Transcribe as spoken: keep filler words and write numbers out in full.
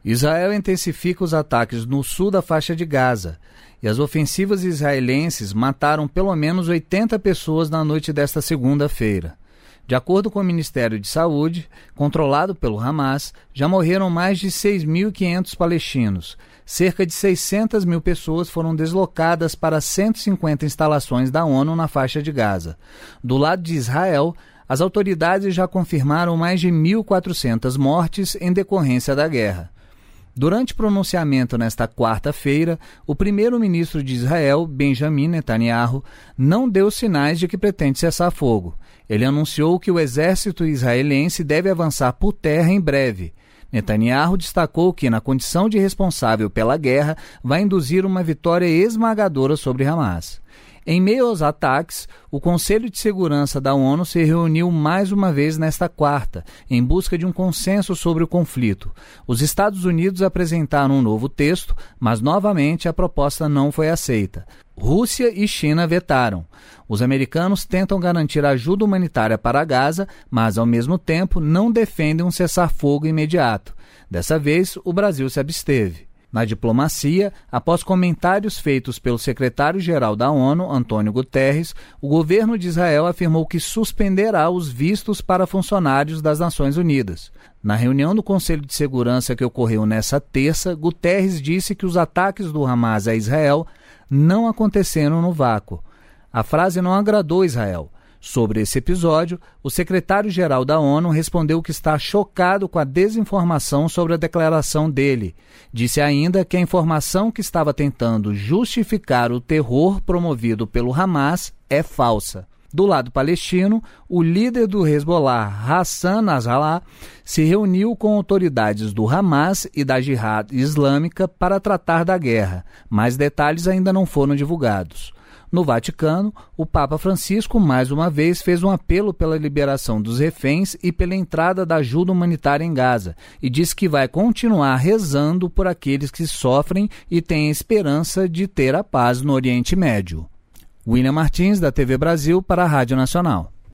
Israel intensifica os ataques no sul da faixa de Gaza e as ofensivas israelenses mataram pelo menos oitenta pessoas na noite desta segunda-feira. De acordo com o Ministério de Saúde, controlado pelo Hamas, já morreram mais de seis mil e quinhentos palestinos. Cerca de seiscentas mil pessoas foram deslocadas para cento e cinquenta instalações da ONU na faixa de Gaza. Do lado de Israel, as autoridades já confirmaram mais de mil e quatrocentas mortes em decorrência da guerra. Durante pronunciamento nesta quarta-feira, o primeiro-ministro de Israel, Benjamin Netanyahu, não deu sinais de que pretende cessar fogo. Ele anunciou que o exército israelense deve avançar por terra em breve. Netanyahu destacou que, na condição de responsável pela guerra, vai induzir uma vitória esmagadora sobre Hamas. Em meio aos ataques, o Conselho de Segurança da ONU se reuniu mais uma vez nesta quarta, em busca de um consenso sobre o conflito. Os Estados Unidos apresentaram um novo texto, mas novamente a proposta não foi aceita. Rússia e China vetaram. Os americanos tentam garantir ajuda humanitária para Gaza, mas ao mesmo tempo não defendem um cessar-fogo imediato. Dessa vez, o Brasil se absteve. Na diplomacia, após comentários feitos pelo secretário-geral da ONU, Antônio Guterres, o governo de Israel afirmou que suspenderá os vistos para funcionários das Nações Unidas. Na reunião do Conselho de Segurança que ocorreu nesta terça, Guterres disse que os ataques do Hamas a Israel não aconteceram no vácuo. A frase não agradou Israel. Sobre esse episódio, o secretário-geral da ONU respondeu que está chocado com a desinformação sobre a declaração dele. Disse ainda que a informação que estava tentando justificar o terror promovido pelo Hamas é falsa. Do lado palestino, o líder do Hezbollah, Hassan Nasrallah, se reuniu com autoridades do Hamas e da Jihad Islâmica para tratar da guerra. Mais detalhes ainda não foram divulgados. No Vaticano, o Papa Francisco mais uma vez fez um apelo pela liberação dos reféns e pela entrada da ajuda humanitária em Gaza e disse que vai continuar rezando por aqueles que sofrem e têm esperança de ter a paz no Oriente Médio. William Martins, da T V Brasil, para a Rádio Nacional.